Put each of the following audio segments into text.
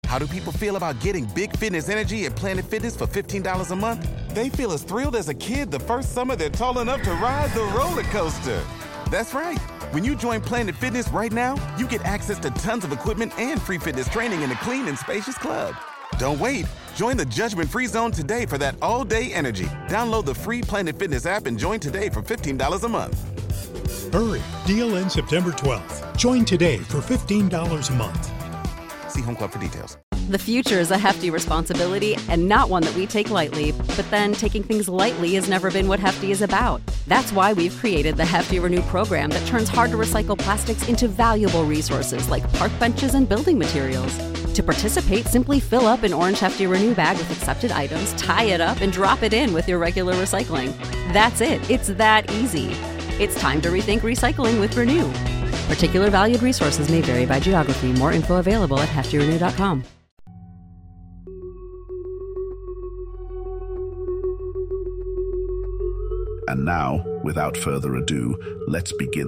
How do people feel about getting big fitness energy at Planet Fitness for $15 a month? They feel as thrilled as a kid the first summer they're tall enough to ride the roller coaster. That's right. When you join Planet Fitness right now, you get access to tons of equipment and free fitness training in a clean and spacious club. Don't wait. Join the judgment-free zone today for that all-day energy. Download the free Planet Fitness app and join today for $15 a month. Hurry. Deal ends September 12th. Join today for $15 a month. See Home Club for details. The future is a hefty responsibility and not one that we take lightly. But then taking things lightly has never been what Hefty is about. That's why we've created the Hefty Renew program that turns hard-to-recycle plastics into valuable resources like park benches and building materials. To participate, simply fill up an orange Hefty Renew bag with accepted items, tie it up, and drop it in with your regular recycling. That's it. It's that easy. It's time to rethink recycling with Renew. Particular valued resources may vary by geography. More info available at heftyrenew.com. And now, without further ado, let's begin.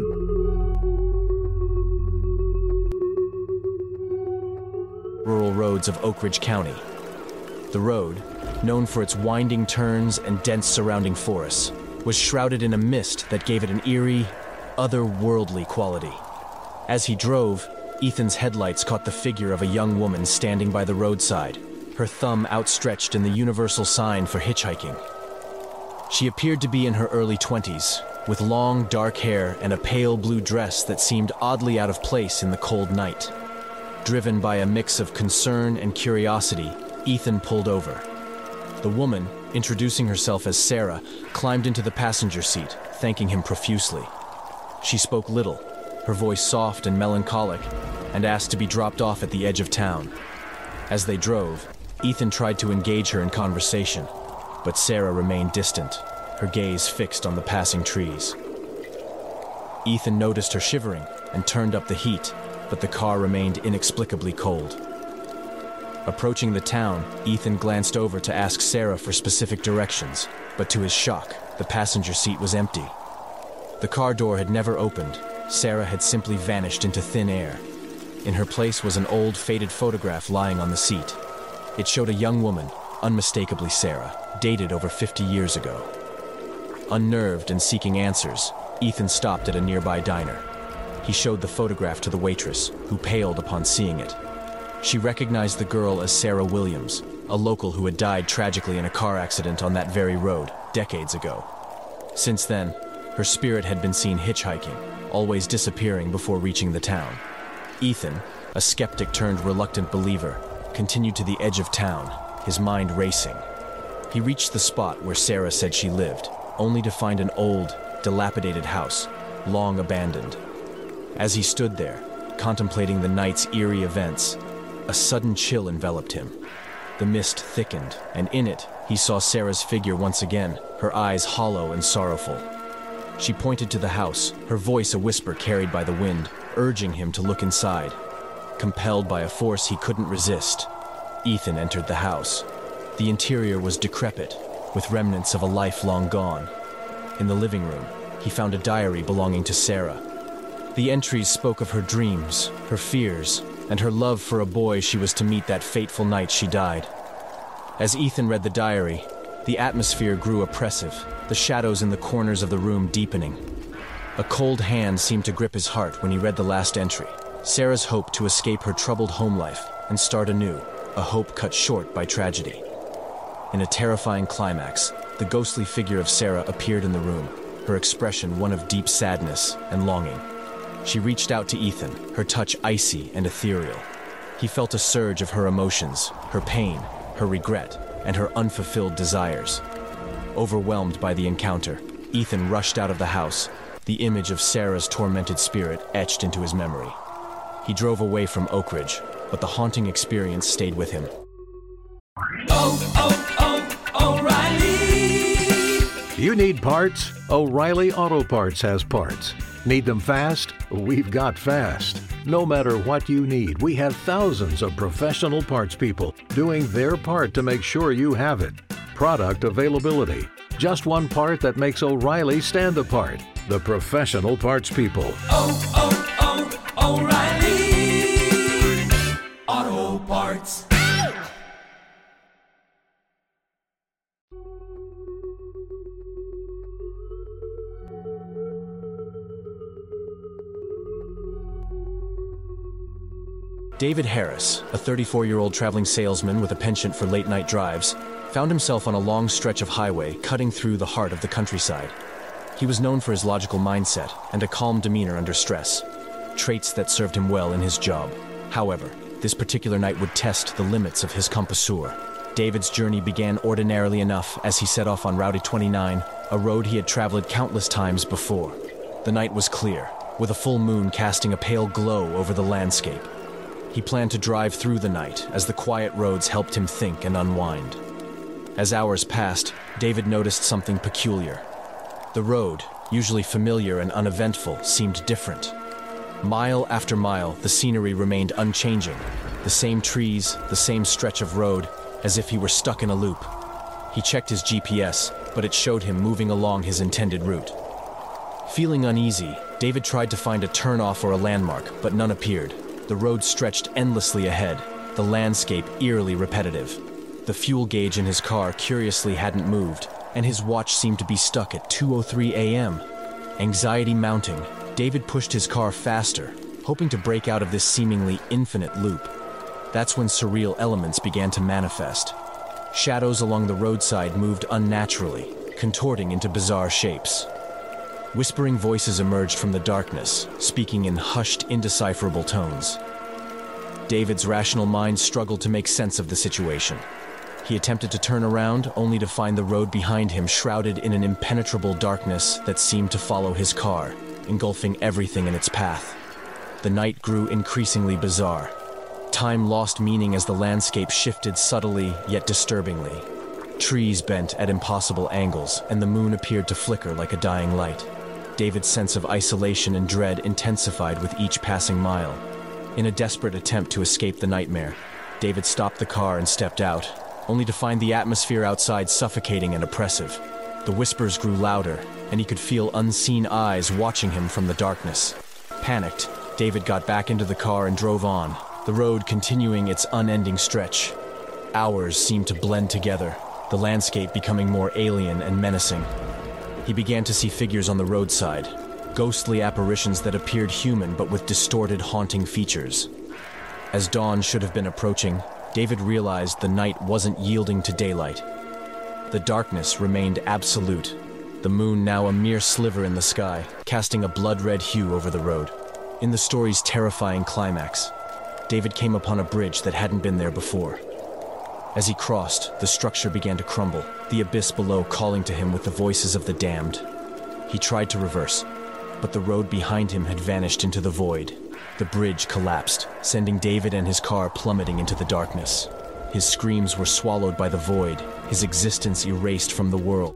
Rural roads of Oak Ridge County. The road, known for its winding turns and dense surrounding forests, was shrouded in a mist that gave it an eerie, otherworldly quality. As he drove, Ethan's headlights caught the figure of a young woman standing by the roadside, her thumb outstretched in the universal sign for hitchhiking. She appeared to be in her early 20s, with long, dark hair and a pale blue dress that seemed oddly out of place in the cold night. Driven by a mix of concern and curiosity, Ethan pulled over. The woman, introducing herself as Sarah, climbed into the passenger seat, thanking him profusely. She spoke little, her voice soft and melancholic, and asked to be dropped off at the edge of town. As they drove, Ethan tried to engage her in conversation, but Sarah remained distant, her gaze fixed on the passing trees. Ethan noticed her shivering and turned up the heat, but the car remained inexplicably cold. Approaching the town, Ethan glanced over to ask Sarah for specific directions, but to his shock, the passenger seat was empty. The car door had never opened. Sarah had simply vanished into thin air. In her place was an old, faded photograph lying on the seat. It showed a young woman, unmistakably Sarah, dated over 50 years ago. Unnerved and seeking answers, Ethan stopped at a nearby diner. He showed the photograph to the waitress, who paled upon seeing it. She recognized the girl as Sarah Williams, a local who had died tragically in a car accident on that very road, decades ago. Since then, her spirit had been seen hitchhiking, always disappearing before reaching the town. Ethan, a skeptic turned reluctant believer, continued to the edge of town, his mind racing. He reached the spot where Sarah said she lived, only to find an old, dilapidated house, long abandoned. As he stood there, contemplating the night's eerie events, a sudden chill enveloped him. The mist thickened, and in it, he saw Sarah's figure once again, her eyes hollow and sorrowful. She pointed to the house, her voice a whisper carried by the wind, urging him to look inside. Compelled by a force he couldn't resist, Ethan entered the house. The interior was decrepit, with remnants of a life long gone. In the living room, he found a diary belonging to Sarah. The entries spoke of her dreams, her fears, and her love for a boy she was to meet that fateful night she died. As Ethan read the diary, the atmosphere grew oppressive, the shadows in the corners of the room deepening. A cold hand seemed to grip his heart when he read the last entry, Sarah's hope to escape her troubled home life and start anew, a hope cut short by tragedy. In a terrifying climax, the ghostly figure of Sarah appeared in the room, her expression one of deep sadness and longing. She reached out to Ethan, her touch icy and ethereal. He felt a surge of her emotions, her pain, her regret, and her unfulfilled desires. Overwhelmed by the encounter, Ethan rushed out of the house, the image of Sarah's tormented spirit etched into his memory. He drove away from Oak Ridge, but the haunting experience stayed with him. O'Reilly! You need parts? O'Reilly Auto Parts has parts. Need them fast? We've got fast. No matter what you need, we have thousands of professional parts people doing their part to make sure you have it. Product availability. Just one part that makes O'Reilly stand apart. The professional parts people. O'Reilly Auto Parts. David Harris, a 34-year-old traveling salesman with a penchant for late-night drives, found himself on a long stretch of highway cutting through the heart of the countryside. He was known for his logical mindset and a calm demeanor under stress, traits that served him well in his job. However, this particular night would test the limits of his connoisseur. David's journey began ordinarily enough as he set off on Route 29, a road he had traveled countless times before. The night was clear, with a full moon casting a pale glow over the landscape. He planned to drive through the night as the quiet roads helped him think and unwind. As hours passed, David noticed something peculiar. The road, usually familiar and uneventful, seemed different. Mile after mile, the scenery remained unchanging. The same trees, the same stretch of road, as if he were stuck in a loop. He checked his GPS, but it showed him moving along his intended route. Feeling uneasy, David tried to find a turnoff or a landmark, but none appeared. The road stretched endlessly ahead, the landscape eerily repetitive. The fuel gauge in his car curiously hadn't moved, and his watch seemed to be stuck at 2:03 a.m. Anxiety mounting, David pushed his car faster, hoping to break out of this seemingly infinite loop. That's when surreal elements began to manifest. Shadows along the roadside moved unnaturally, contorting into bizarre shapes. Whispering voices emerged from the darkness, speaking in hushed, indecipherable tones. David's rational mind struggled to make sense of the situation. He attempted to turn around, only to find the road behind him shrouded in an impenetrable darkness that seemed to follow his car, engulfing everything in its path. The night grew increasingly bizarre. Time lost meaning as the landscape shifted subtly yet disturbingly. Trees bent at impossible angles, and the moon appeared to flicker like a dying light. David's sense of isolation and dread intensified with each passing mile. In a desperate attempt to escape the nightmare, David stopped the car and stepped out, only to find the atmosphere outside suffocating and oppressive. The whispers grew louder, and he could feel unseen eyes watching him from the darkness. Panicked, David got back into the car and drove on, the road continuing its unending stretch. Hours seemed to blend together, the landscape becoming more alien and menacing. He began to see figures on the roadside, ghostly apparitions that appeared human but with distorted, haunting features. As dawn should have been approaching, David realized the night wasn't yielding to daylight. The darkness remained absolute, the moon now a mere sliver in the sky, casting a blood-red hue over the road. In the story's terrifying climax, David came upon a bridge that hadn't been there before. As he crossed, the structure began to crumble, the abyss below calling to him with the voices of the damned. He tried to reverse, but the road behind him had vanished into the void. The bridge collapsed, sending David and his car plummeting into the darkness. His screams were swallowed by the void, his existence erased from the world.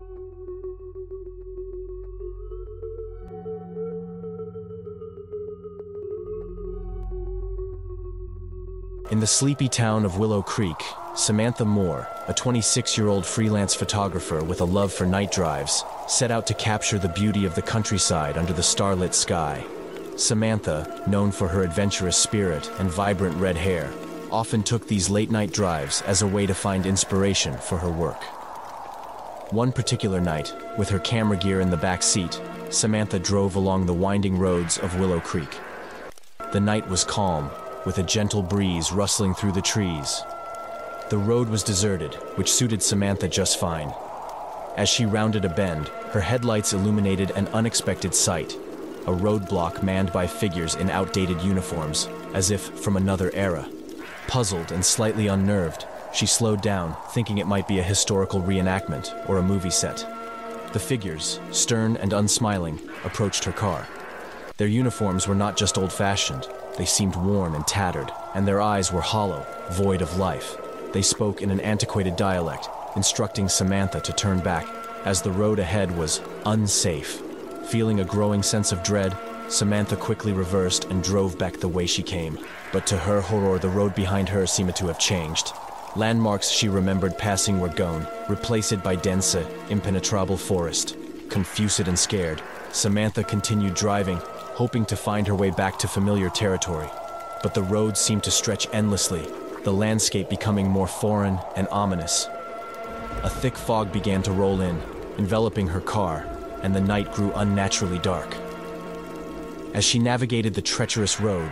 In the sleepy town of Willow Creek, Samantha Moore, a 26-year-old freelance photographer with a love for night drives, set out to capture the beauty of the countryside under the starlit sky. Samantha, known for her adventurous spirit and vibrant red hair, often took these late-night drives as a way to find inspiration for her work. One particular night, with her camera gear in the back seat, Samantha drove along the winding roads of Willow Creek. The night was calm, with a gentle breeze rustling through the trees. The road was deserted, which suited Samantha just fine. As she rounded a bend, her headlights illuminated an unexpected sight, a roadblock manned by figures in outdated uniforms, as if from another era. Puzzled and slightly unnerved, she slowed down, thinking it might be a historical reenactment or a movie set. The figures, stern and unsmiling, approached her car. Their uniforms were not just old-fashioned, they seemed worn and tattered, and their eyes were hollow, void of life. They spoke in an antiquated dialect, instructing Samantha to turn back, as the road ahead was unsafe. Feeling a growing sense of dread, Samantha quickly reversed and drove back the way she came. But to her horror, the road behind her seemed to have changed. Landmarks she remembered passing were gone, replaced by dense, impenetrable forest. Confused and scared, Samantha continued driving, hoping to find her way back to familiar territory. But the road seemed to stretch endlessly, the landscape becoming more foreign and ominous. A thick fog began to roll in, enveloping her car, and the night grew unnaturally dark. As she navigated the treacherous road,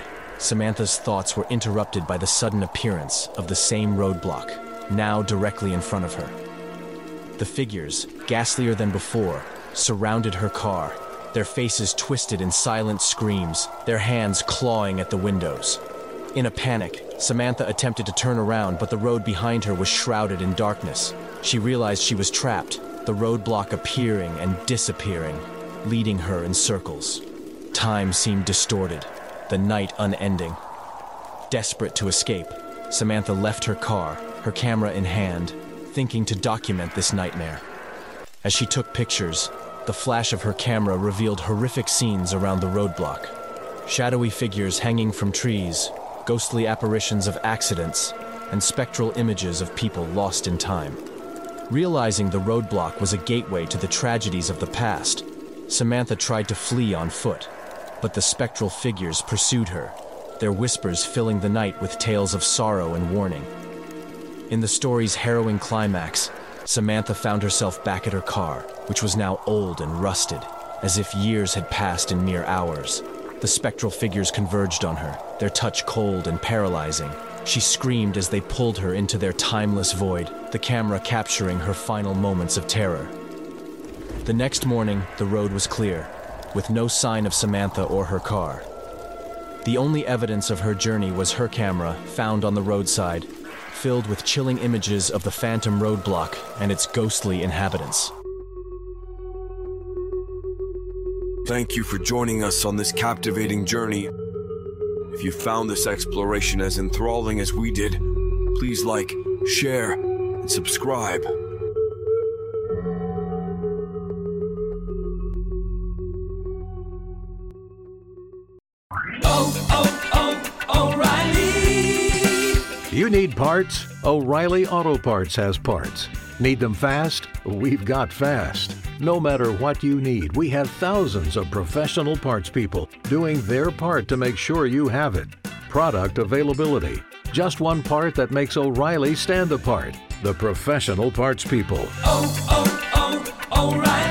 Samantha's thoughts were interrupted by the sudden appearance of the same roadblock, now directly in front of her. The figures, ghastlier than before, surrounded her car, their faces twisted in silent screams, their hands clawing at the windows. In a panic, Samantha attempted to turn around, but the road behind her was shrouded in darkness. She realized she was trapped, the roadblock appearing and disappearing, leading her in circles. Time seemed distorted, the night unending. Desperate to escape, Samantha left her car, her camera in hand, thinking to document this nightmare. As she took pictures, the flash of her camera revealed horrific scenes around the roadblock. Shadowy figures hanging from trees, ghostly apparitions of accidents, and spectral images of people lost in time. Realizing the roadblock was a gateway to the tragedies of the past, Samantha tried to flee on foot, but the spectral figures pursued her, their whispers filling the night with tales of sorrow and warning. In the story's harrowing climax, Samantha found herself back at her car, which was now old and rusted, as if years had passed in mere hours. The spectral figures converged on her, their touch cold and paralyzing. She screamed as they pulled her into their timeless void, the camera capturing her final moments of terror. The next morning, the road was clear, with no sign of Samantha or her car. The only evidence of her journey was her camera, found on the roadside, filled with chilling images of the phantom roadblock and its ghostly inhabitants. Thank you for joining us on this captivating journey. If you found this exploration as enthralling as we did, please like, share, and subscribe. O'Reilly! You need parts? O'Reilly Auto Parts has parts. Need them fast? We've got fast. No matter what you need, we have thousands of professional parts people doing their part to make sure you have it. Product availability. Just one part that makes O'Reilly stand apart. The professional parts people. O'Reilly!